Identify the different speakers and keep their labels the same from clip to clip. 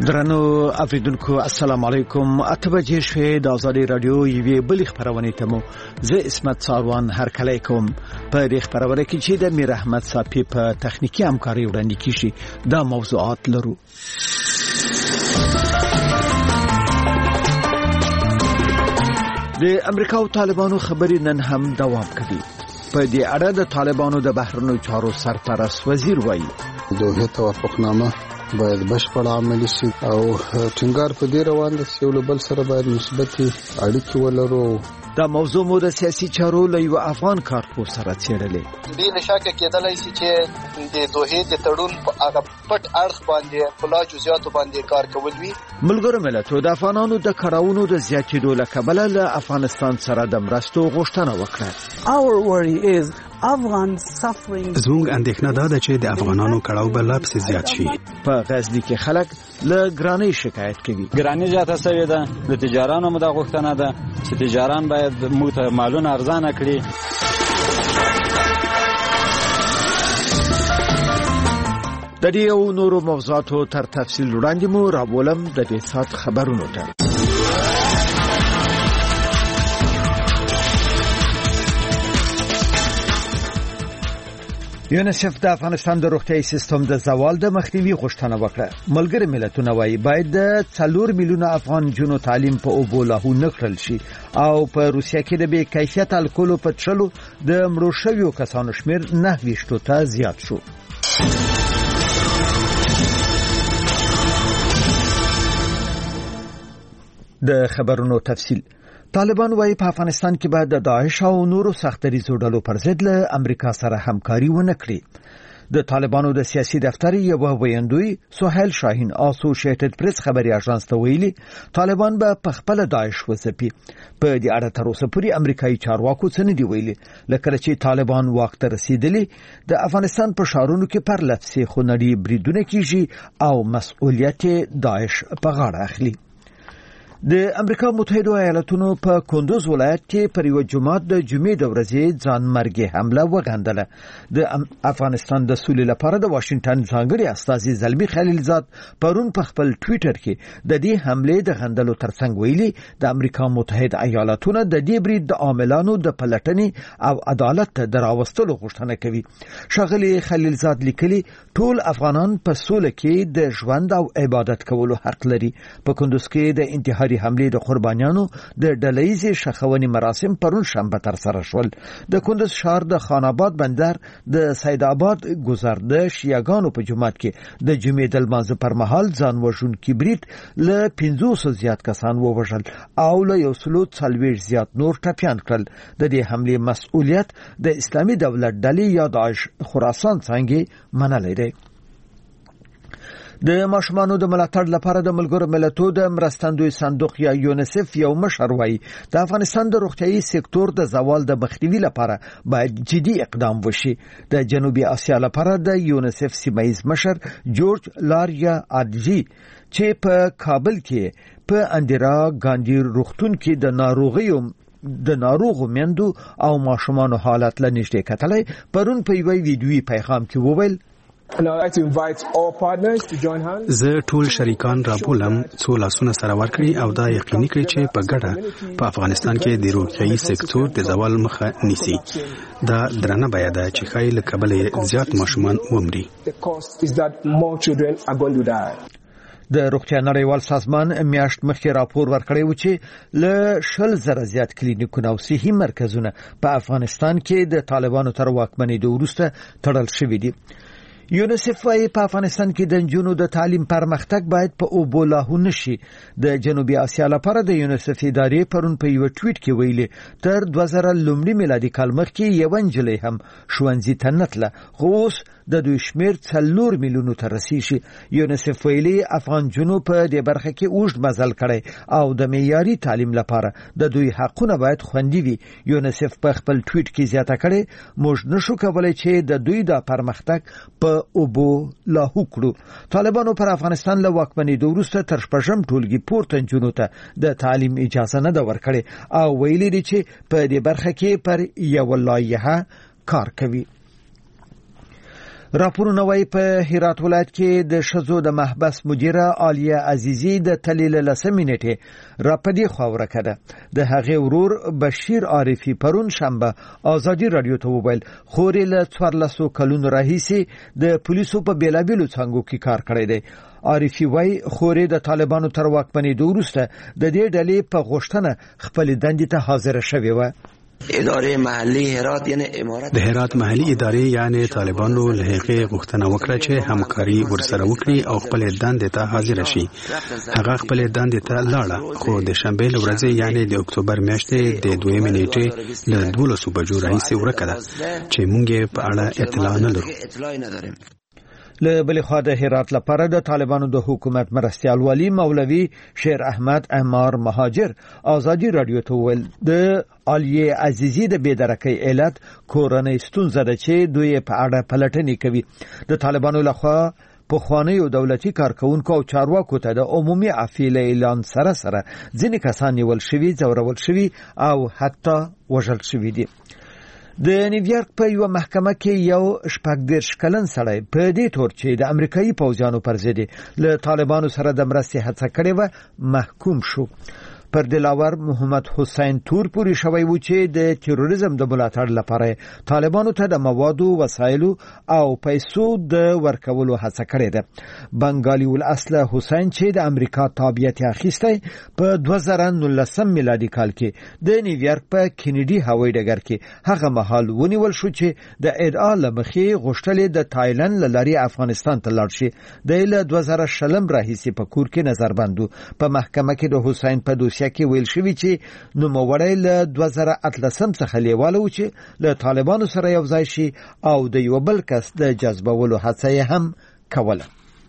Speaker 1: درنو اوریدونکو السلام علیکم. اتبجې شوې د آزادي رادیو یوې بلې خبرونه ته مو زه اسمت ساروان هرکلی کوم. په دې خبرونه کې چې د میر احمد صافي په تخنیکی همکاري وړاندې کیږي دا موضوعات لرو. د امریکا او طالبانو خبرې نن هم دوام کوي. په دې اړه د طالبانو د بهرنیو چارو سرپرست وزیر وایي
Speaker 2: دوه توافقنامه باید بشپړ عملي شي او ټینګار په دې روان دي چې یو بل سره باید مثبتي اړیکې ولرو.
Speaker 1: دا موضوع مو د سیاسي چارو له یو افغان کارپوه سره څېړلې.
Speaker 3: بې نشکه کېدلای شي چې د دوه د تړون په هغه پټ اړخ باندې په لا جزئیاتو باندې کار کول وي.
Speaker 1: ملګرو ملتونو د افغانانو د کړاوونو د زیاتېدو له کبله له افغانستان سره د مرستو غوښتنه وکړه.
Speaker 4: زموږ اندېښنه دا ده چې د افغانانو کړاو به لا پسې زیات شي.
Speaker 1: په غزني کې خلک له ګرانۍ شکایت کوي.
Speaker 5: ګرانۍ زیاته شوې ده. د تجارانو مو دا غوښتنه ده چې تجاران باید موږ ته مالونه ارزانه کړي.
Speaker 1: د دې او نورو موضوعاتو تر تفصیل وړاندې مو راولم د دې سات خبرونو ته. یونیسف د افغانستان د روغتیايي سیستم د زوال د مخنیوي غوښتنه وکړه. ملګري ملتونه وايي باید د 4 میلیونه افغان جنو تعلیم په اوبو لاهو نکړل شي او په روسیه کې د بې کیفیت الکولو په څښلو د مړو شویو کسانو شمیر 9 ته زیات شو. د خبرونو تفصیل. طالبان وايي په افغانستان کې باید د داعش او نورو سختدریزو ډلو پر ضد له امریکا سره همکاري ونه کړي. د طالبانو د سیاسي دفتر یو ویاندوی سهیل شاهین اسوسییټډ پریس خبري اژانس ته ویلي طالبان به په خپل داعش وځپي. په دې اړه تر اوسه پورې امریکایي چارواکو څه نه دی ویلي. لکه چې طالبان وخت رسیدلی د افغانستان په شهرونو کې پر لفظي خونړي بریدونه کیږي او مسؤلیت داعش په غاړه اخلي. د امریکا متحده ایالاتونو په کندوز ولایت کې پر یو جماعت د جمعې د ورځې ځانمرګي حمله وغندله. د افغانستان د سولې لپاره د واشنگټن ځانګړي استازي زلمي خلیلزاد پرون په خپل ټوئیټر کې د دې حمله د غندلو ترڅنګ ویلي د امریکا متحده ایالاتونو د دې برید د عاملانو د پلټنې او عدالت ته راوستلو غوښتنه کوي. ښاغلي خلیلزاد لیکلي ټول افغانان په سوله کې د ژوند او عبادت کولو حق لري. په کندوز کې د انتحاري حمله د قربانیانو د ډلهیزې شخونې مراسم پرون شنبه تر سره شول. د کندوز ښار د خان آباد بندر د سید آباد گذر د شیعاګانو په جماعت کې د جمعې د لمانځه پر مهال ځان وژونکي برید له 500 زیات کسان ووژل او له 140 زیات نور ټپیان کړل. د دې حمله مسؤلیت د اسلامي دولت ډلې یا داعش خراسان څنګه منلای دی. د ماشومانو د ملاتړ لپاره د ملګرو ملتونو د مرستندوی صندوق یا یونیسف یو مشر وایي د افغانستان د روغتیايي سکتور د زوال د مخنیوي لپاره باید جدي اقدام وشي. د جنوبي اسیا لپاره د یونیسف سیمایز مشر جورج لاریا آدجی چې په کابل کې په اندرا ګاندی روغتون کې د ناروغو میندو او ماشومانو حالت لنیشته کتلای پرون په یو ویډیوي پیغام کې وویل
Speaker 4: زه ټول شریکان رابولم څو لاسونه سره ورکړي او دا یقیني کړي چې په ګډه په افغانستان کې د روغتیايي سکتور د زوال مخه نیسي. دا درنه بیه ده چې ښایي له کبله زیات ماشومان ومري.
Speaker 1: د روغتیا نړیوال سازمان میاشت مخکې راپور ورکړی و چې له 10,000 زیات کلینیکونه او صحي مرکزونه په افغانستان کې د طالبانو تر واکمنۍ وروسته تړل شوي دي. یونیسف وايي په افغانستان کې د نجونو د تعلیم پرمختګ باید په اوبو لاهو نشي. د جنوبي اسیا لپاره د یونیسف ادارې پرون په یو ټویټ کې ویلي تر 2000 لومړي میلادي کال مخکې یو نجلۍ هم ښوونځي ته نه تله، خو اوس د دوی شمیر 4 میلیونو ته رسیږي. یونیسف ویلي افغان جنوب په دې برخه کې اوږد مزل کړی او د معیاري تعلیم لپاره د دوی حقونه باید خوندي وي. یونیسف په خپل ټویټ کې زیاته کړي موږ نشو کولای چې د دوی د پرمختګ په اوبو لاهو کړو. طالبانو پر افغانستان له واکمنۍ وروسته تر 6م ټولګي پورته نجونو ته د تعلیم اجازه نه ده ورکړې او ویلي دي چې په دې برخه کې پر یو لایحه کار کوي. راپورونه وايي په هرات ولایت کې د شذو د محبس مدیره عالیه عزیزی د تلیل لسمینټه را پدې خاوره کړه. د هغې ورور بشیر عارفی پرون شنبه آزادی رادیو ته وویل خوري له 14 کلونو راهیسې د پولیسو په بیلابیلو څنګهو کې کار کړی دی. عارفی وايي خوري د طالبانو تر واکمنۍ وروسته د دې ډلې په غوښتنه خپل دندې ته حاضر شوې و.
Speaker 6: اداره محلي هرات یعنی امارات
Speaker 4: د هرات محلي ادارې یعنی طالبانو له هغې غوښتنه وکړه چې همکاري ورسره وکړي او خپل دندې ته حاضر شي. هغه خپل دندې ته لاړه خو د شنبې له ورځې یعنی د اکتوبر میاشتې د 2 نیټې له 12 بجو راهیسې ورکه ده چې موږ په اړه اطلاع نه لرو.
Speaker 1: له بل خوا د هرات لپاره د طالبانو د حکومت مرستیال والی مولوی شیر احمد عمار مهاجر آزادی رادیو ته ویل د عالیه عزیزی د بېدرکۍ علت کورنۍ ستونزه ده چې دوی په اړه پلټنې کوي. د طالبانو لخوا په خوانیو دولتي کارکونکو او چارواکو ته د عمومي عفوې له اعلان سره ځینې کسان نیول شوي، ځورول شوي او حتی وژل شوي دي. د نیویارک په یو محکمه کې یو 14 کلن سړی په دې تور چې د امریکایي پوځیانو پر ضد له طالبانو سره د مرستې هڅه کړې و محکوم شو. پر دلاور محمد حسین تور پوری شوی و چې د تروریزم د ملاتړ لپاره طالبانو ته د موادو، وسایلو او پیسو د ورکولو هڅه کړې ده. بنگالی الاصل حسین چې د امریکا تابعیت اخیستی په 2019 میلادي کال کې د نیویارک په کینیډي هوایي ډګر کې هغه مهال ونیول شو چې د ادعا لمخې غوښتل د تایلند لاري افغانستان ته لاړ شي. د 2020 راهیسې په کور کې نظربندو. په محکمه کې د حسین په دوسیه کې ویل شوی چې نوموړی له 2018 څخه لیواله و چې له طالبانو سره یو ځای شي او د یو بل کس د جذبولو هڅه یې هم کوله.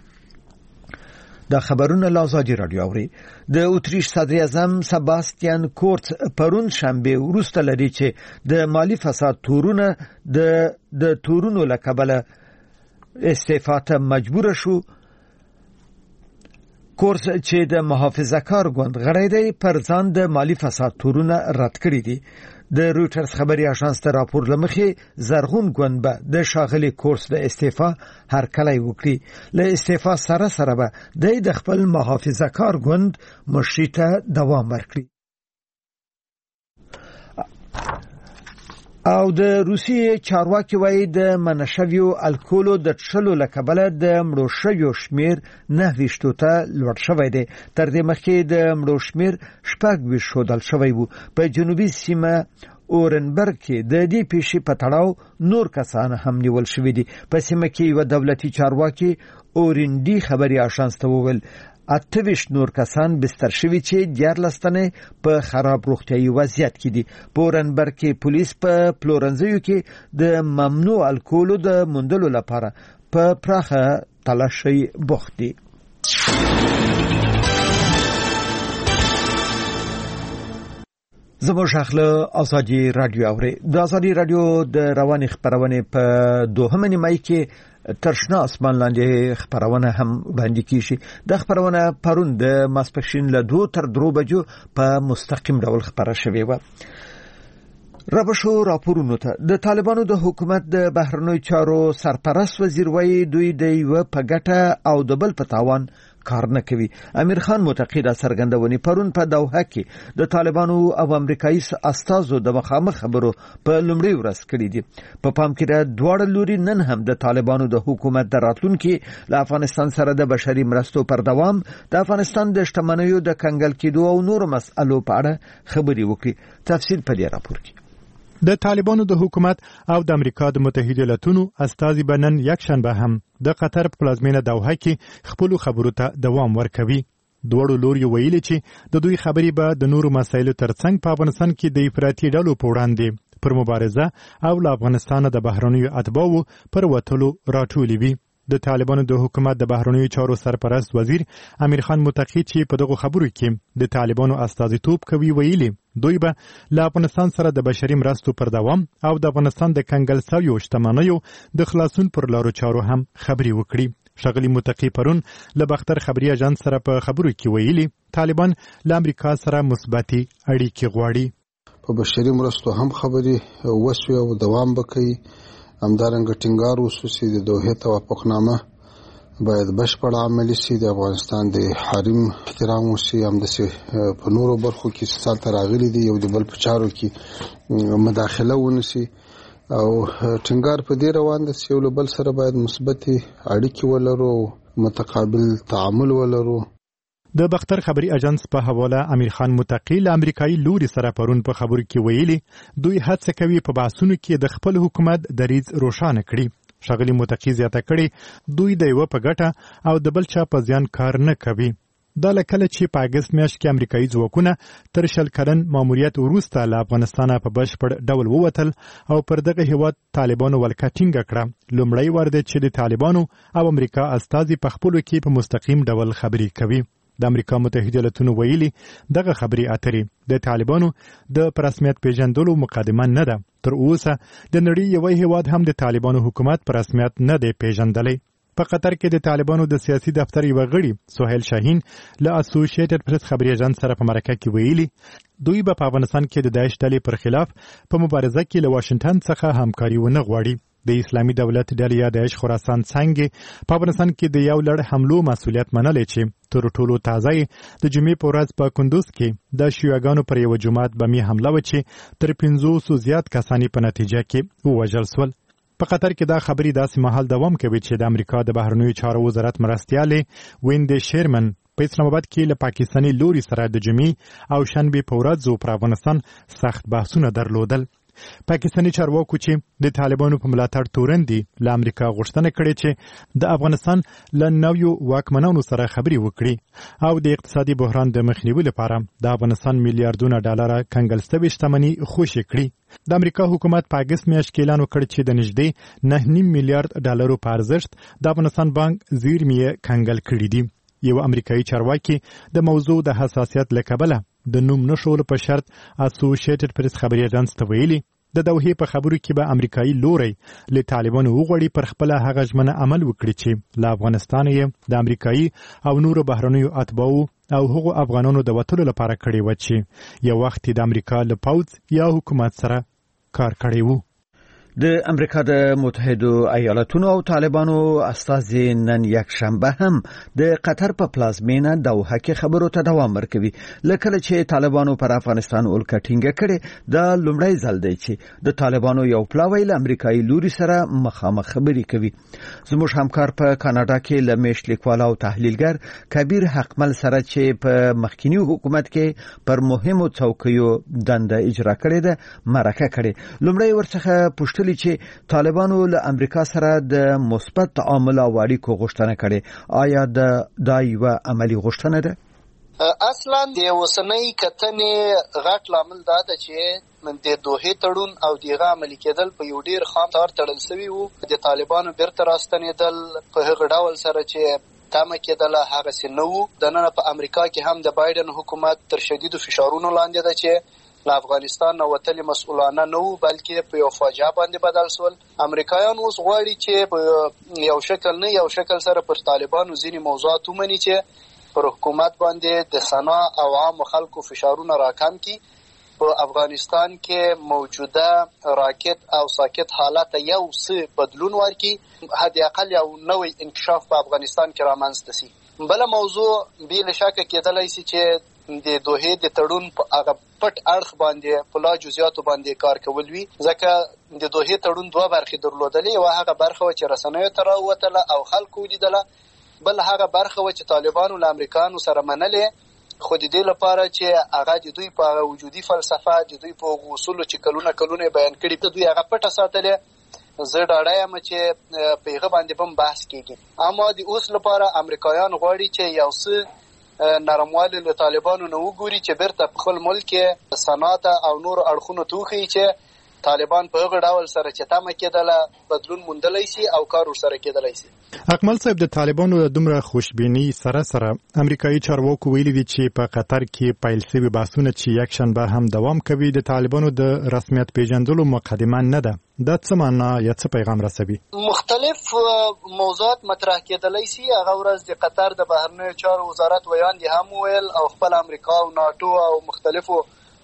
Speaker 1: دا خبرونه له آزادی رادیو اوري. د اتریش صدر اعظم سباستیان کورت پرون شنبه وروسته لري چې د مالی فساد تورونه د تورونو له کبله استعفا ته مجبور شو. کورس چې د محافظه کار ګوند غړی دی پر ځان د مالی فساد تورونه رد کړی دي. د رویټرز خبري اژانس ته راپور لمخې زرغون ګوند به د شاغلي کورس د استعفا هرکلی وکړي. له استعفا سره به د خپل محافظه کار ګوند مشرۍ ته دوام ورکړي. او د روسیې چارواکي وایي د منشویو الکولو د څښلو له کبله د مړو شویو شمیر 29 ته لوړ شوی دی. تر دې مخکې د مړو شمیر 26 ښودل شوی و. په جنوبي سیمه اورنبرګ کې د دې پیښې په تړاو نور کسان هم نیول شوي دي. په سیمه کې یو دولتي چارواکي اورندي خبري اژانس ته وویل 28 نور کسان بستر شوي چې 14 تنه په خراب روغتیايي وضعیت کې دي. په اورنبرګ کې پولیس په پلورنځیو کې د ممنوع الکولو د موندلو لپاره په پراخه تلاشي بوخت دي. زموږ خپل آزادی رادیو اوري. د آزادی رادیو د رواني خبرونه په 2 نیمه کې ترشنا اسمان لاندې خبرونه هم وړاندې کیږي. د خبرونه پرون د ماسپښین له 2 تر 3 بجو په مستقیم ډول خبره شوې و. ربشو راپورونو ته د طالبانو د حکومت د بهرنیو چارو سرپرست وزیر وایي دوی د یو په ګټه او د بل په تاوان کار نه کوي. امیر خان متقی دا څرګندونې پرون په دوحه کې د طالبانو او امریکایي استازو د مخامخ خبرو په لومړي ورځ کړې دي. په پام کې د دواړو لوري نن هم د طالبانو د حکومت د راتلونکي له افغانستان سره د بشري مرستو پر دوام، د افغانستان د شتمنیو د کنګل کېدو او نورو مسألو په اړه خبرې وکړي. تفصیل په دې راپور کې.
Speaker 7: د طالبانو د حکومت او د امریکا د متحده ایالاتونو استازي بنن یکشنبه هم د قطر په پلازمینه دوحه کې خپل خبرو ته دوام ورکوي. دوړو لوري ویلي چې د دوی خبرې به د نورو مسایلو ترڅنګ په افغانستان کې د افراطي ډلو په وړاندې پر مبارزه او له افغانستان د بهرنیو اتباعو پر وټلو راټولې وي. د طالبانو د حکومت د بهرنیو چارو سرپرست وزیر امیر خان متقی چې په دغه خبرو کې د طالبانو استازیتوب کوي ویلي دوی به له افغانستان سره د بشري مرستو پر دوام او د افغانستان د کنګل شویو شتمنیو د خلاصون پر لارو چارو هم خبرې وکړي. شغلی متقی پرون له بختر خبري اژانس سره په خبرو کې ویلي طالبان له امریکا سره مثبتي اړیکې غواړي.
Speaker 2: په بشري مرستو هم خبرې وسوي او دوام وکړي. همدارنګه ټینګار وشو چې د دوحې توافقنامه باید بشپړ عملي شي، د افغانستان د حریم احترام وشي، همداسې په نورو برخو کې سالته راغلي دي یو د بل په چارو کې مداخله ونشي او ټینګار په دې روان دي چې یو له بل سره باید مثبتې اړیکې ولرو، متقابل تعامل ولرو.
Speaker 7: د بختر خبري اژانس په حواله امیر خان متقی له امریکایي لوري سره پرون په خبرو کې ویلي دوی هڅه کوي په بحثونو کې د خپل حکومت دریځ روښانه کړي. ښاغلي متقی زیاته کړي دوی د یو په ګټه او د بل چا په زیان کار نه کوي. دا لکه چې په اگست میاشت کې امریکایي ځواکونه تر 100 کلن ماموریت وروسته له افغانستانه په بشپړ ډول ووتل او پر دغه هیواد طالبانو ولکه ټینګه کړه. لومړی وار دی چې د طالبانو او امریکا استازي په خپلو کې په مستقیم ډول خبرې کوي. د امریکا متحده ایالاتونو ویلي دغه خبرې اترې د طالبانو د رسمیت پیژندلو مقدمه نه ده. تر اوسه د نړۍ یو هیواد هم د طالبانو حکومت په رسمیت نه دی پیژندلی. په قطر کې د طالبانو د سیاسي دفتر یو غړي سهیل شاهین له اسوسییټډ پریس خبري اژانس سره په مرکه کې ویلي دوی په افغانستان کې د داعش ډلې پر خلاف په مبارزه کې له واشنگټن څخه همکاري ونه غواړي. د اسلامي دولت ډلې یا داعش خراسان څنګه په افغانستان کې د یو لړ حملو مسؤلیت منلې چې تر ټولو تازه د جمعې په ورځ په کندوز کې د شیعاګانو پر یو جماعت بمي حمله وکړه تر 500 زیات کسانی په نتیجه کې ووژل شول. په قطر کې دا خبري داسې مهال دوام کوي چې د امریکا د بهرنیو چارو وزارت مرستیالې ویندې شیرمن په اسلام آباد کې له پاکستاني لوري سره د جمعې او شنبه په ورځ پر افغانستان سخت بحثونه درلودل. پاکستاني چارواکو چې د طالبانو په ملاتړ تورن دي له امریکا غوښتنه کړې چې د افغانستان له نویو واکمنانو سره خبرې وکړي او د اقتصادي بحران د مخنیوي لپاره د افغانستان میلیارډونه ډالر کنګل شوې شتمني خوشې کړي. د امریکا حکومت په اگست میاشت کې اعلان وکړ چې د نږدې 9.5 میلیارډ ډالرو په ارزښت د افغانستان بانک زیرمې کنګل کړي دي. یو امریکایي چارواکي د موضوع د حساسیت له کبله د نوم نشولو په شرط اسوسییټډ پریس خبري اژانس ته ویلي د دوحې په خبرو کې به امریکایي لوري له طالبانو وغوړي پر خپل هغه ژمنه عمل وکړي چې له افغانستان یې د امریکایي او نورو بهرنیو اتباعو او هغو افغانانو د وټلو لپاره کړي و چې یو وخت د امریکا له پوځ یا حکومت سره کار کړی وو.
Speaker 1: د امریکا د متحده ایالاتونو او طالبانو استازي نن یک شنبه هم د قطر په پلازمینه دوحه کې خبرو ته دوام ورکوي. لکه چې طالبانو پر افغانستان ولکه ټینګه کړي د لومړی ځل دی چې د طالبانو یو پلاوی له امریکایي لوري سره مخامخ خبرې کوي. زموږ همکار په کاناډا کې لمیش لیکوال او تحلیلګر کبیر حقمل سره چې په مخکینی حکومت کې پر مهمو څوکیو دنده اجرا کړې ده مرکه کړي. لومړی ورڅخه پوښتنه چې طالبانو له امریکا سره د مثبت تعامل او اړیکو غوښتنه کړې، آیا دا یو عملی غوښتنه ده؟
Speaker 3: اصلا د اوسنۍ کتنې غټ لامل دا ده چې د دوحې تړون او دغه عملي کېدل په یو ډیر خام طور تړل شوی وو. د طالبانو بیرته راستنېدل په هغه ډول سره چې تمه کېدله هغه څه نه وو. د نن په امریکا کې هم د بایدن حکومت تر شدیدو فشارونو لاندې ده چې له افغانستان نه وتلي مسؤلانه نه وو، بلکې په یو فاجعه باندې بدل شول. امریکایان اوس غواړي چې په یو شکل نه یو شکل سره پر طالبانو ځینې موضوعات ومني چې پر حکومت باندې د سنا او عام خلکو فشارونه راکم کړي. په افغانستان کې موجوده راکټ او ساکت حالت یو څه بدلون ورکړي، حد اقل یو نوې انکشاف په افغانستان کې رامنځته شي. بل موضوع بې شک کېدلای شي چې د دوحې د تړون په هغه پټ اړخ باندې په لا جزئیاتو باندې کار کول وي، ځکه د دوحې تړون دوه برخې درلودلې. یو هغه برخه چې رسنیو ته راووتله او خلکو لیدله، بل هغه برخه چې طالبانو له امریکایانو سره منلې، خو د دې لپاره چې هغه د دوی په وجودي فلسفه د دوی په اصولو چې کلونه بیان کړي ته دوی هغه پټه ساتلې. زه ډاډه یم چې په هغه باندې هم بحث کیږي. اما د اوس لپاره امریکایان غواړي چې یو څه نرموالی له طالبانو نه وګوري چې بیرته په خپل ملک کې صنعت او نور اړخونو توخی چې طالبان په هغه ډول سره چې تمه کېدله بدلون موندلی شي او کار ورسره کېدلی شي.
Speaker 7: اکمل صاحب، د طالبانو د دومره خوشبینی سره امریکایي چارواکو ویلي دي چې په قطر کې پیل شوي بحثونه چې یک شنبه هم دوام کوي د طالبانو د رسمیت پیژندلو مقدمه نه ده. دا څه معنا یا څه پیغام رسوي؟
Speaker 3: مختلف موضوعات مطرح کېدلی شي. هغه ورځ د قطر د بهرنیو چارو وزارت ویاندې هم ویل او خپل امریکا او ناتو او مختلفو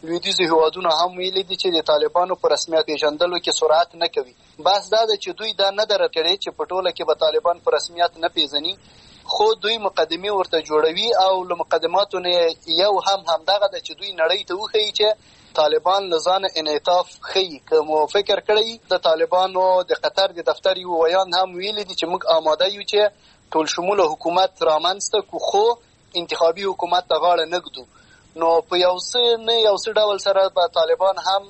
Speaker 3: لویدیځو هیوادونو هم ویلي دي چې د طالبانو په رسمیت پیژندلو کې سرعت نه کوي. بس دا ده چې دوی دا نه دره کړي چې په ټوله کې به طالبان په رسمیت نه پیژني، خو دوی مقدمې ورته جوړوي او له مقدماتو نه یو همدغه ده چې دوی نړۍ ته وښیي چې طالبان له ځانه انعطاف ښیي. که مو فکر کړی د طالبانو د قطر د دفتر یو ویان هم ویلي دي چې موږ آماده یو چې ټول شموله حکومت رامنځته کړو، خو انتخابي حکومت ته غاړه نه ږدو. نو په یو څه ډول سره به طالبان هم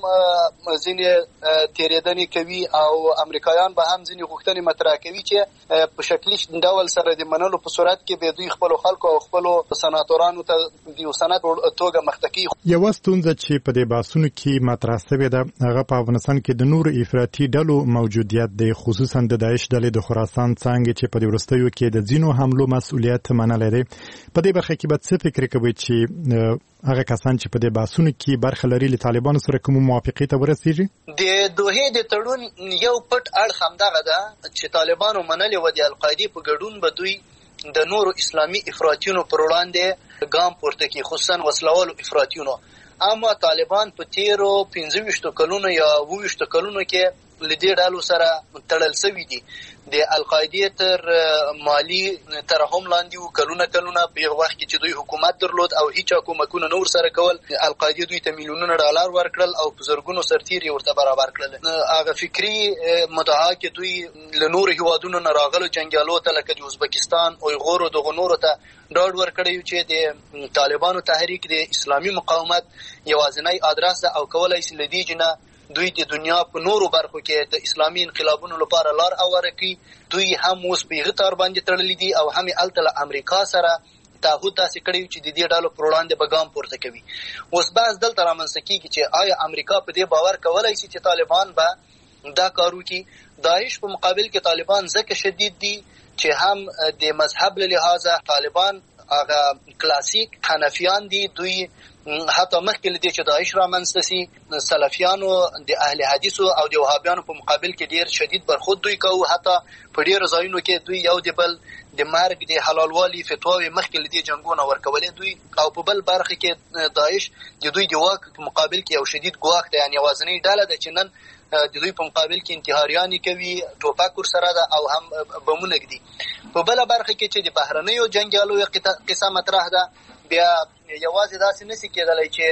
Speaker 3: ځینې تېرېدنې کوي او امریکایان به هم ځینې غوښتنې مطرح کوي چې په شکلي ډول سره د منلو په صورت کې به دوی خپلو خلکو او خپلو سناتورانو ته د یو سند توګه مخته کوي.
Speaker 7: یوه ستونزه چې په دې بحثونو کې مطرح شوې ده هغه په افغانستان کې د نورو افراطي ډلو موجودیت دی، خصوصا د داعش ډلې د خراسان څانګې چې په دې وروستیو کې د ځینو حملو مسؤلیت منلی دی. په دې برخه کې به څه فکر کوئ چې هغه کسان چې په دې بحثونو کې برخه لري له طالبانو سره کوم موافقې ته ورسیږي؟
Speaker 3: د دوحې د تړون یو پټ اړخ همدغه ده چې طالبانو منلې وه د القاعدې په ګډون به دوی د نورو اسلامي افراطیونو پر وړاندې ګام پورته کړي، خصوصا وسلوالو افراطیونو. اما طالبان په تیرو 25 کلونو یا 20 کلونو کې له دې ډلو سره تړل شوي دي. د القاعدې تر مالي ترحم لاندې وو کلونه په یو وخت کې چې دوی حکومت درلود او هیڅ حکومتونه نور سره کول. القاعدې دوی ته میلیونونه ډالر ورکړل او په زرګونو سرتیري ورته برابر کړل. هغه فکری مدعا کې دوی له نور هیوادونو نه راغلو جنګیالو ته لکه د ازبکستان او غورو دغه نورو ته ډاډ ورکړی چې د طالبانو تحریک د اسلامي مقاومت یوازینی ادرس ده او کولای شي له دې جنه دوی د دنیا په نورو برخو کې د اسلامي انقلابونو لپاره لار هواره کړي. دوی هم اوس په هغه تار باندې تړلي دي او هم هلته له امریکا سره تعهد داسې کړی چې د دې ډلو پر وړاندې به ګام پورته کوي. اوس بحث دلته رامنځته کېږي چې آیا امریکا په دې باور کولی شي چې طالبان به دا کار وکړي؟ داعش په مقابل کې طالبان ځکه شدید دي چې هم د مذهب له لحاظه طالبان هغه کلاسیک حنفیان دي. دوی حتی مخکې له دې چې داعش رامنځته سي سلفیانو د اهل حدیثو او د وهابیانو په مقابل کې ډېر شدید برخورد دوی کوي. حتی په ډېرو ځایونو کې دوی یو د بل د مرګ د حلالوالي فتواوې مخکې له دې جنګونه ورکولې دوی. او په بل برخه کې داعش د دوی د واک په مقابل کې یو شدید ګواښ دی، یعنې یوازینۍ ډله ده چې نن د دوی په مقابل کې انتحاریانې کوي، ټوپک ورسره ده او هم بمونه ږدي. په بله برخه کې چې د بهرنیو جنګیالیو قصه مطرح ده، بیا یوازې داسې نشي کېدلی چې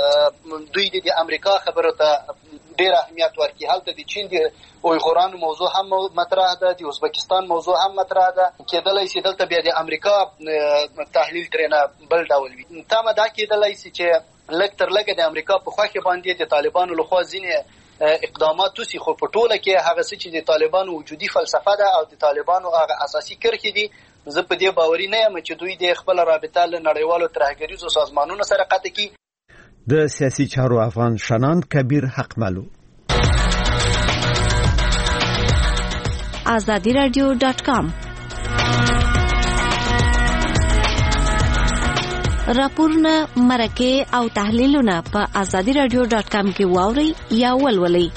Speaker 3: دوی د امریکا خبرو ته ډېر اهمیت ورکړي. هلته د چین د اویغورانو موضوع هم مطرح ده، د ازبکستان موضوع هم مطرح ده. کېدلی شي دلته بیا د امریکا تحلیل ترېنه بل ډول وي. تمه دا کېدلی شي چې لږ تر لږه د امریکا په خوښې باندې د طالبانو لخوا ځینې اقدامات توسي، خو په ټوله کې هغه څه چې د طالبانو وجودي فلسفه ده او د طالبانو هغه اساسي کرښې دي، زه په دې باوري نه یم چې دوی د خپل رابطه له نړیوالو ترهګریزو سازمانونو سره قطع کړي.
Speaker 1: د سیاسي چارو افغان شنان کبیر حقملو.
Speaker 8: azadiradio.com راپورونه، مرکې او تحلیلونه په azadiradio.com کې واورئ یا ولولئ.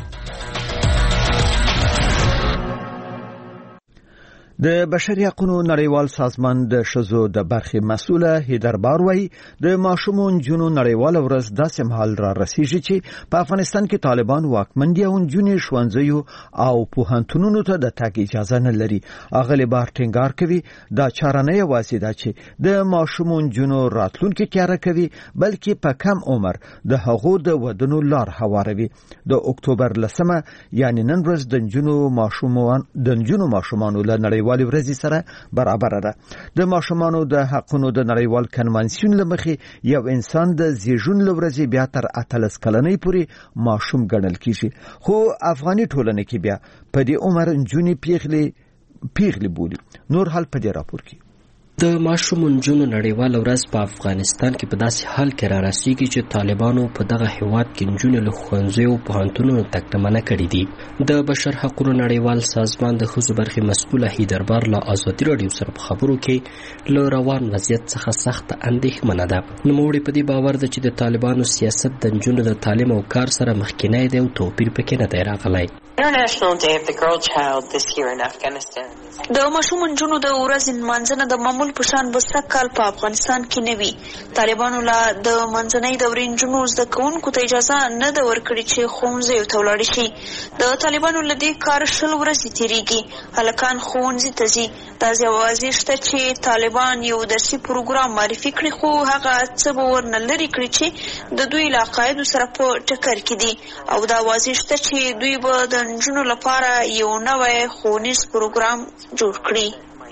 Speaker 1: د بشري حقوقو نړیوال سازمان د ښځو د برخې مسؤله هیدر باروي د ماشومو نجونو نړیوال ورځ داسې مهال را رسیږي چې په افغانستان کې طالبان واکمن دي او نجونې ښوونځیو او پوهنتونونو ته د تګ اجازه نه لري. اغلی بار ټینګار کوي دا چاره نه یوازې ده چې د ماشومو نجونو راتلونکي تیاره کوي، بلکې په کم عمر د هغو د ودونو لار هواروي. د اکتوبر 10 یعنی نن ورځ د نجونو ماشومانو له نړیوال ورځې سره برابر ده. د ماشومانو د حقونو د نړیوال کنوانسیون لمخې یو انسان د زیږون لورځې بیا تر 18 کلنۍ پورې ماشوم ګڼل کیږي، خو افغاني ټولنه کې بیا په دې عمر نجونې پیغلې بولي. نور حال په دې راپور کې.
Speaker 9: د ماشوم نجونو نړیواله ورځ په افغانستان کې په داسې حال کې را رسیږي چې طالبانو په دغه هیواد کې نجونې له ښوونځیو او پوهنتونونو تګ ته منع کړي دي. د بشر حقوقو نړیوال سازمان د ښځو برخې مسؤله هیدر بار له ازادي راډیو سره په خبرو کې له روان وضعیت څخه سخته اندېښمنه ده. نوموړې په دې باور ده چې د طالبانو سیاست د نجونو د تعلیم او کار سره مخکینی دی او توپیر پکې نه دی راغلی.
Speaker 10: International Day of the Girl Child this year in Afghanistan.
Speaker 11: د ماشوم نجونو د ورځې نمانځنه د معمول په شان به سږ کال په افغانستان کې نه وي. طالبانو لا د منځنۍ دورې نجونو زده کوونکو ته اجازه نه ده ورکړې چې ښوونځیو ته ولاړې شي. د طالبانو له دې کار 20 ورځې تېرېږي. هلکان ښوونځي ته ځي. دا واضح شته چې طالبان یو درسي پروګرام معرفي کړي، خو هغه څه به ورنه لرې کړي چې د دوی له عقایدو سره په ټکر کې دي، او دا واضح شته چې دوی به د نجونو لپاره یو نوی ښوونیز پروګرام جوړ کړي.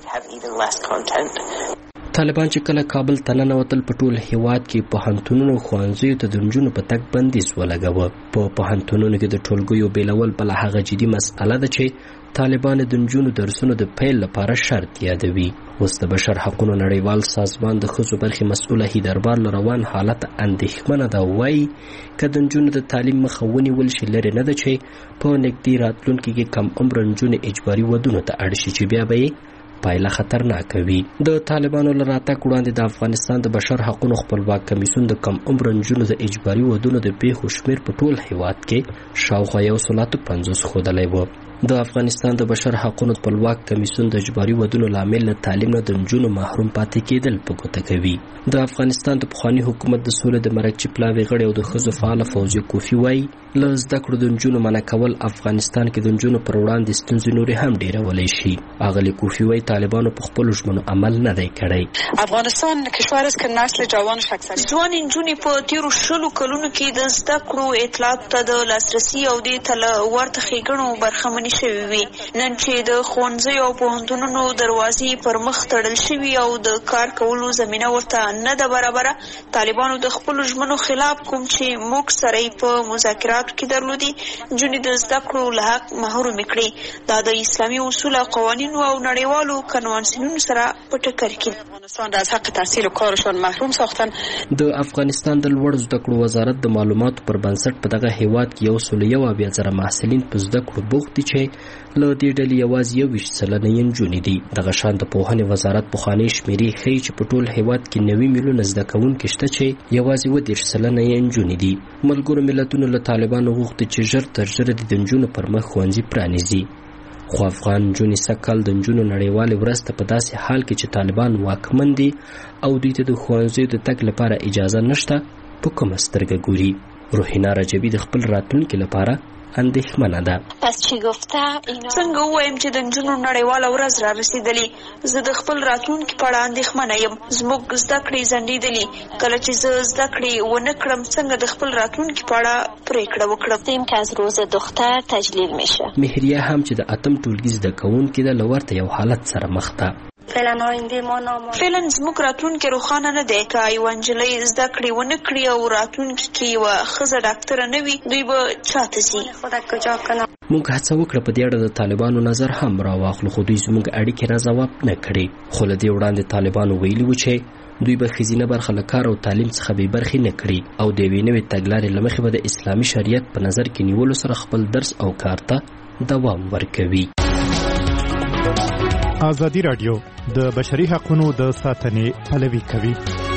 Speaker 9: طالبان چې کله کابل ته ننوتل په ټول هیواد کې پوهنتونونو ښوونځیو ته د نجونو په تګ بندیز ولګاوه. په پوهنتونونو کې د ټولګیو بیلول بله هغه جدي مسئله ده چې طالبان د نجونو درسونو د پیل لپاره شرط یادوي. اوس د بشر حقونو نړیوال سازمان د ښځو برخې مسؤله هیدربار له روان حالت اندېښمنه ده. وایي که د نجونو د تعلیم مخه ونیول شي، لرې نه ده چې په نږدې راتلونکي کې کم عمره نجونې اجباري ودونو ته اړ شي، چې بیا به یې پایله خطرناکه وي. د طالبانو له راتګ وړاندې د افغانستان د بشر حقونو خپلواک کمیسیون د کم عمره نجونو د اجباري ودونو د پیښو شمېر په ټول هیواد کې شاوخوا 150 ښودلی و. د افغانستان د بشر حقونو خپلواک کمیسیون د اجباري ودونو لامل له تعلیم نه د نجونو محروم پاتې کېدل په ګوته کوي. د افغانستان د پخواني حکومت د سولې د مرکچي پلاوي غړی او د ښځو فعاله فوزیه کوفي وایي له زده کړو د نجونو منع کول افغانستان کې د نجونو پر وړاندې ستونزې نورې هم ډېرولی شي. اغلې کوفي وایي طالبانو په خپلو ژمنو عمل نه دی کړی.
Speaker 11: افغانستان کشور است که نسل جوانش اکثر ځوان نجونې په تېرو 20 کلونو کې د زده کړو اطلاعاتو ته د لاسرسي او دې ته له ورته ښېګڼو برخمنې شوي وي. نن چې د ښوونځیو او پوهنتونونو دروازې پر مخ تړل شوي او د کار کولو زمینه ورته نه ده برابره، طالبانو د خپلو ژمنو خلاف کوم چې موږ سره یې په مذاکراتو کې درلودي، نجونې د زده کړو له حق محرومې کړي. دا د اسلامي اصول او قوانینو او نړیوالو کنوانسیونونو سره په ټکر کې. افغانستان از حق تحصیل و کارشان محروم ساختن.
Speaker 9: د افغانستان د لوړ زده کړو وزارت د معلوماتو پر بنسټ په دغه هیواد کې 101,000 محصلین په زده کړو بوخت دي، چې له دې ډلې یوازې 21% یې نجونې دي. دغه شان د پوهنې وزارت پخوانۍ شمېرې ښیي چې په ټول هیواد کې 90 میلیونه زده کوونکي شته چې یوازې 30% یې نجونې دي. ملګرو ملتونو له طالبانو غوښتي چې ژر تر ژره د نجونو پر مخ ښوونځي پرانیزي، خو افغان نجونې سږ کال د نجونو نړیوالې ورځ ته په داسې حال کې چې طالبان واکمن دي او دوی ته د ښوونځیو د تګ لپاره اجازه نشته په کومه سترګه ګوري. روحینا رجبي د خپل راتلونکي لپاره اندېښمنه ده.
Speaker 11: څنګه ووایم چې د نجونو نړیواله ورځ را رسېدلې، زه د خپل راتلونکي په اړه اندېښمنه یم. زموږ زده کړې ځنډېدلې. کله چې زه زده کړې ونه کړم، څنګه د خپل راتلونکي په اړه پرېکړه وکړم.
Speaker 8: که از روز دختر تجلیل میشه.
Speaker 9: مهریه هم چې د 8م ټولګي زده کوونکې ده، له ورته یو حالت سره مخ ده.
Speaker 11: فعلا زموږ راتلونکي روښانه نه دی. که یوه نجلۍ زده کړې ونه کړي او راتلونکي کې یوه ښځه ډاکټره نه وي، دوی به چاته ځي؟
Speaker 9: موږ هڅه وکړه په دې اړه د طالبانو نظر هم راواخلو، خو دوی زموږ اړیکې را ځواب نه کړې. خو له دې وړاندې طالبانو ویلي و چې دوی به ښځینه برخه له کار او تعلیم څخه بې برخې نه کړي او د یوې نوې تګلارې له مخې به د اسلامي شریعت په نظر کې نیولو سره خپل درس او کار ته دوام ورکوي.
Speaker 7: ازادي راډیو د بشري حقوقو د ساتنې پلوي کوي.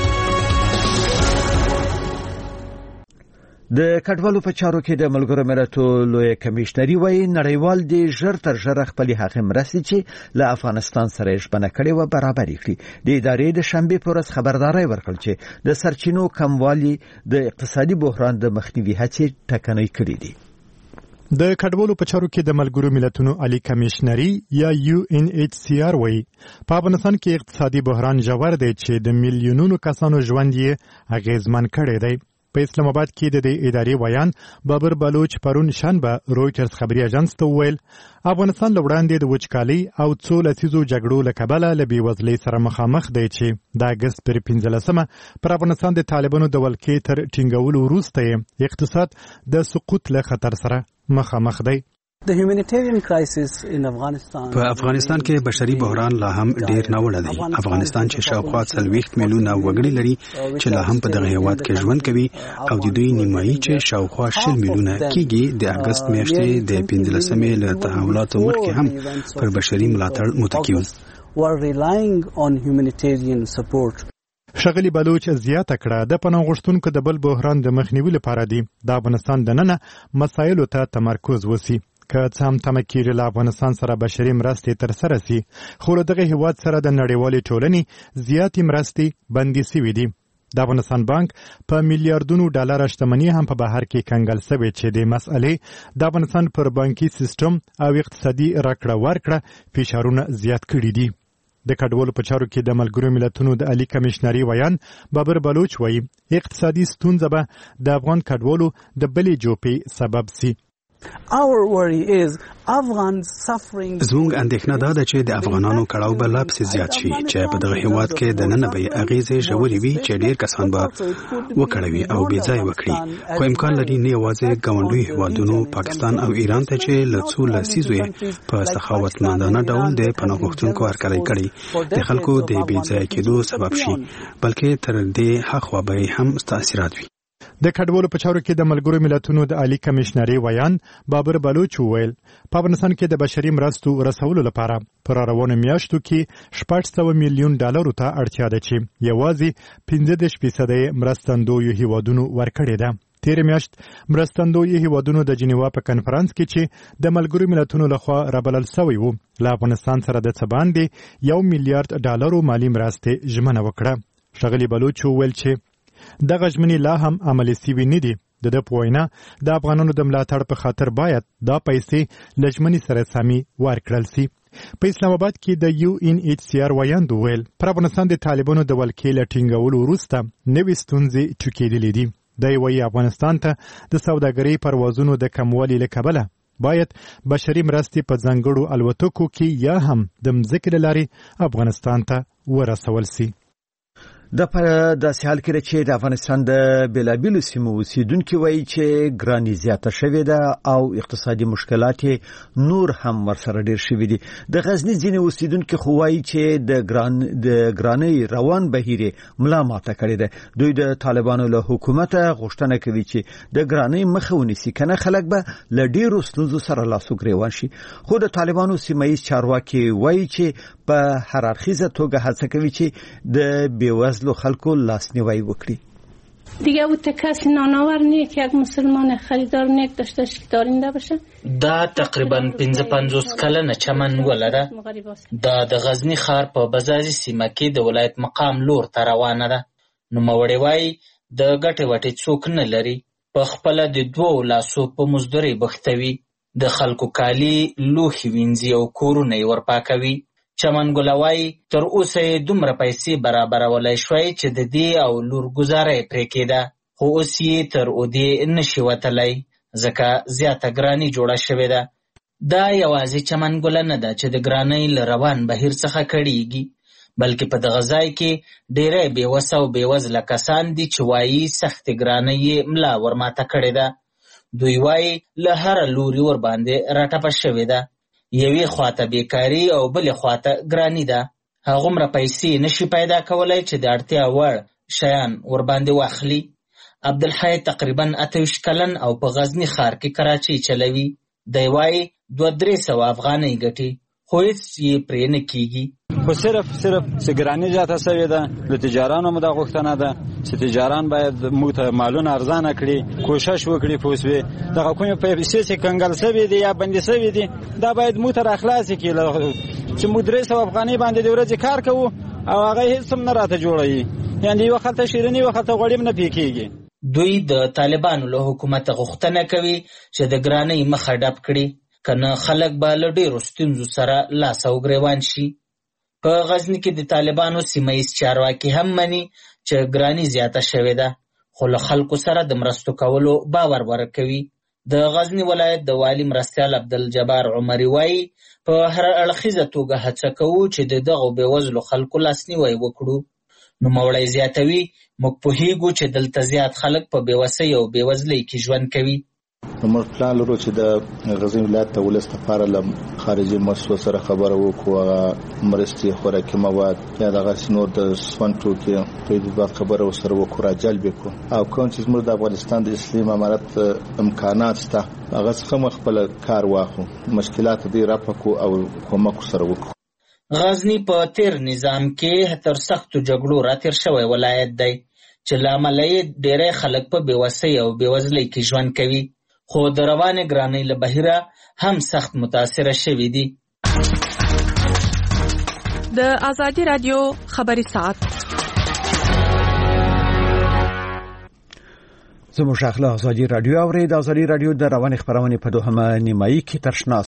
Speaker 1: د کډوالو په چارو کې د ملګرو ملتونو لوی کمشنري وایي نړیوال دي ژر تر ژره خپل حق مرستې چې له افغانستان سره ژبنه کړي و برابر کړي. د ادارې د شنبه پر ورځ خبرداري ورکړه چې د سرچینو کموالی د اقتصادي بحران د مخنیوي هڅې ټکنۍ کړې دي.
Speaker 7: د کډوالو په چارو کې د ملګرو ملتونو عالی کمشنري یا UNHCR وایي په افغانستان کې اقتصادي بحران ژور دی چې د میلیونونو کسانو ژوند یې اغیزمن کړی دی. په اسلام آباد کې د دې ادارې ویان بابر بلوچ پرون شنبه رويټرز خبري اژانس ته وویل افغانستان له وړاندې د وچکالۍ او څو لسیزو جګړو له کبله له بېوزلۍ سره مخامخ دی چې د اګست پر 15مه پر افغانستان د طالبانو د ولکې تر ټینګولو وروسته اقتصاد د سقوط له خطر سره مخامخ دی.
Speaker 12: په
Speaker 4: افغانستان کې بشري بحران لا هم ډیر ناوړه دی. افغانستان چې شاوخوا 40 میلیونه وګړي لري چې لا هم په دغه هیواد کې ژوند کوي او د دوی نیمایي چې شاوخوا 60 میلیونه کېږي د اګست میاشتې د 15مې له تحولاتو مخکې هم پر بشري ملاتړ متکی وو.
Speaker 7: شغلی بلوچ زیاته کړه د پناه غوښتونکو د بل بحران د مخنیوي لپاره دی د افغانستان دننه مسایلو ته تمرکز وسی. که څه هم تمه کېږي له افغانستان سره بشري مرستې ترسره سي، خو له دغه هیواد سره د نړیوالې ټولنې زیاتې مرستې بندي سوي دي. د افغانستان بانک په میلیارډونو ډالر شتمني هم په بهر کې کنګل سوي چې د مسئلې د افغانستان پر بانکي سیستم او اقتصادي راکړه ورکړه فشارونه زیات کړي دي. د کډوالو په چارو کې د ملګرو ملتونو د عالی کمشنري ویان بابر بلوچ وایي اقتصادي ستونزه به د افغان کډوالو د بلې جوپې سبب سي.
Speaker 4: زموږ اندېښنه دا ده چې د افغانانو کړاو به لا پسې زیات شي چې په دغه هیواد کې دننه به اغیزې ژورې وي چې ډېر کسان به وکړوي او بې ځای وکړي. خو امکان لري نه یوازې ګاونډیو هیوادونو پاکستان او ایران ته چې له څو لسیزو په سخاوتمندانه ډول د پناه غوښتونکو هرکلی کړي د خلکو د بې ځای کېدو سبب شي، بلکې تر دې هاخوا به هم تاثیرات وي.
Speaker 7: د کډوالو په چارو کې د ملګرو ملتونو د عالی کمشنري ویان بابر بلوچ وویل په افغانستان کې د بشري مرستو رسولو لپاره پر روانو میاشتو کې 600 میلیون ډالرو ته اړتیا ده چې یوازې 15% مرستندویو هیوادونو ورکړي ده. تیر میاشت مرستندویو هیوادونو د جنیوا په کنفرانس کې چې د ملګرو ملتونو لخوا رابلل شوی وو له افغانستان سره د څه باندې 1 میلیارډ ډالرو مالی مرستې ژمنه وکړه. ښاغلي بلوچ وویل چې دغه ژمنې لا هم عملي سوي نه دي. د ده په وینا د افغانانو د ملاتړ په خاطر باید دا پیسې له ژمنې سره سمې ورکړل سي. په اسلام آباد کې د UNHCR ویاند وویل پر افغانستان د طالبانو د ولکې له ټینګولو وروسته نوې ستونزې ټوکېدلې دي. دی وایي افغانستان ته د سوداګرۍ پروازونو د کموالي له کبله باید بشري مرستې په ځانګړو الوتکو کې یا هم د مځکې له لارې افغانستان ته ورسول سي.
Speaker 1: د حال کې چې د افغانستان د بېلابېلو سیمو اوسیدونکي وایي چې ګراني زیاته شوې ده او اقتصادي مشکلات نور هم ورسره ډېر شوي دي. د غزني ځینې اوسیدونکي خو وایي چې د ګرانۍ روان بهیر ملا ماته کړې ده. دوی د طالبانو له حکومت غوښتنه کوي چې د ګرانۍ مخه ونیسي، کنه خلک به له ډېرو ستونزو سره لاس و ګرېوان شي. خو د طالبانو سیمه ییز چارواکي وایي چې په هر اړخیزه توګه هڅه کوي چې د بېوزلو خلکو لاسنیوی وکړي.
Speaker 12: دیگه او کسی نانآور نیست که یک مسلمان خریدار نیک داشته باشه که دارنده باشه.
Speaker 13: دا تقریبا 55 کلنه چمن ولره. دا د غزنی ښار په بزازي سیمه کې د ولایت مقام لور ته روانه ده. نو موري وای د ګټه وټه څوک نه لري، په خپل د 2 لاسو په مزدوري بختوي، د خلکو کالی لوخي وینځي او کورونه ورپاکوي. چمن ګلوای تر اوسه دومره پیسې برابرولای شوی چې د دې او لور گزارې پرې کېده، خو اوس یې تر اودې نشي وتلی ځکه زیاته ګراني جوړه شوې ده. دا یوازې چمن ګل نه ده چې د ګرانۍ له روان بهیر څخه کړيږي، بلکې په دغه ځای کې ډېرې بېوسه او بېوزله کسان دي چې وایي سخت ګرانۍ ملا ورماته کړې ده. دوی وایي له هر لوري ور باندې راټپه شوې ده. یوې خواته بیکاری او بلې خواته ګرانی ده. هغومره پیسې نشي پیدا کولای چې د اړتیا وړ شیان ور باندې واخلي. عبدالحی تقریبا 28 کلن او په غزنی ښار کې کراچۍ چلوي. دی وایي 200-300 افغانۍ ګټي، خو هیڅ یې پرې نه کیږي.
Speaker 5: خو صرف سګرانی زیاته شوې ده. له تجارانو مو دا غوښتنه ده چې تجاران باید موږ ته مالونه ارزانه کړي، کوشش وکړي پوسوي دغه کومې پیسې چې کنګل شوې دي یا بندي شوې دي دا باید موږ ته راخلاص کړي چې موږ 300 افغانۍ باندې د ورځې کار کوو او هغه هیڅ هم نه راته جوړوي، یعنې یو وخت شیرینی وخت غوړیم نه پیکيږي.
Speaker 13: دوی د طالبانو له حکومت غوښتنه کوي چې د ګرانۍ مخه ډپ کړي، کنه خلک به له ډېرو ستونزو سره لاس او ګریوان شي. په غزنی کې د طالبانو سیمه ییز چارواکي هم مني چې ګراني زیاته شوې ده، خو له خلکو سره د مرستو کولو باور ورکوي. د غزنی ولایت د والی مرستیال عبدالجبار عمری وایي په هر اړخیزه توګه هڅه کوو چې د دغو بېوزلو خلکو لاسنیوی وکړو. نوموړی زیاتوي موږ پوهیږو چې دلته زیات خلک په بېوسۍ او بېوزلۍ کې ژوند کوي.
Speaker 14: موږ پلان لرو چې د غزنی ولایت د ولس لپاره له خارجي مرستو سره خبره وکړو، مرستې خوراکي مواد یا دغه نور د سون ټوکي په دې باب خبره وسره وکړو، راجلب وکړو او کوم چې موږ د افغانستان د اسلامي امارت امکانات شته هغه څخه خپل کار واخلو، مشکلات دې راپکو او کومک سره وکړو.
Speaker 13: غزنی په تیر نظام کې تر سختو جګړو راتیر شوی ولایت دی چې له امله یې ډېری خلک په بېوسۍ او بېوزلۍ کې ژوند کوي. خو د روانې ګرانۍ له بهیره هم سخت متاثره شوي دي.
Speaker 15: د ازادي رادیو خبري ساعت
Speaker 1: زموږ اخلاق ازادي رادیو اوري د ازادي رادیو د رواني خبرونه په دوهمه نیمایي کې ترشنا